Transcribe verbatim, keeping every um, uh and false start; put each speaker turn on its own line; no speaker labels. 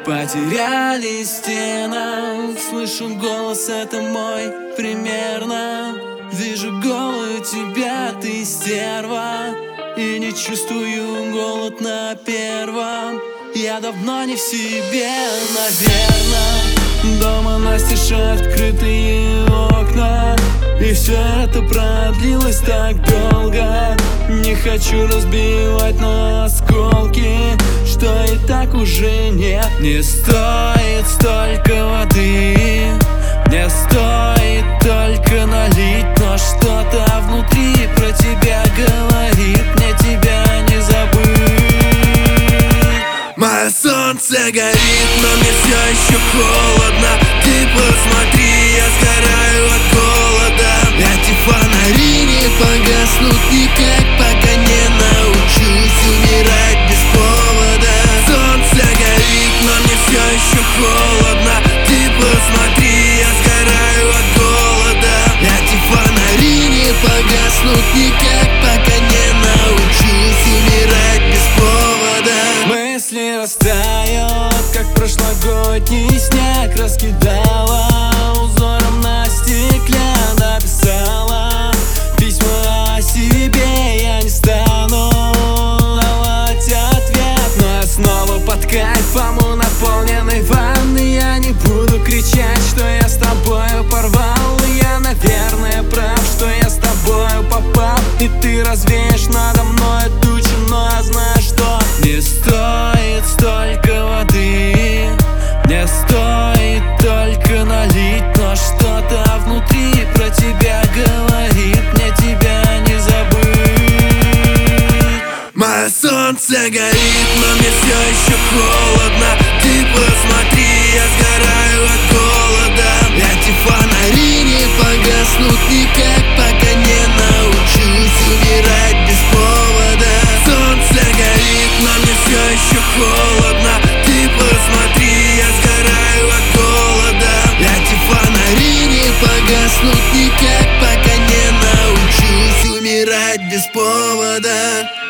Потеряли стены, слышу голос, это мой примерно. Вижу голую тебя, ты стерва, и не чувствую голод на первом. Я давно не в себе, наверно. Дома настежь открытые окна, и все это продлилось так долго. Не хочу разбивать на осколки, что и так уже нет. Не стоит столько воды, не стоит только налить, но что-то внутри про тебя говорит, мне тебя не забыть. Мое солнце горит, но мне все еще холодно. Ты посмотри, я сгораю от голода. Эти фонари не погаснут никак, пока не научусь умирать без повода. Солнце горит, но мне все еще холодно. Ты посмотри, я сгораю от голода. Эти фонари не погаснут никак, пока не научусь умирать без повода. Мысли растают, как прошлогодний снег, раскидала узором на стекле, написала письма о себе. Я не стану давать ответ, но я снова под кайфом у наполненной ванны. Я не буду кричать, что я с тобою порвал. Я, наверное, прав, что я с тобою попал, и ты развеешь надо мной тучу, но я знаю, что не стоит столько воды, не стоит только налить, но что-то внутри про тебя говорит, мне тебя не забыть. Мое солнце горит, но мне все еще холодно. Ты посмотри, я сгораю от голода. Эти фонари не погаснут никак, пока не научусь умирать без повода. Солнце горит, но мне все еще холодно. Ты посмотри, я сгораю от голода. Эти фонари не погаснут никак, пока не научусь умирать без повода.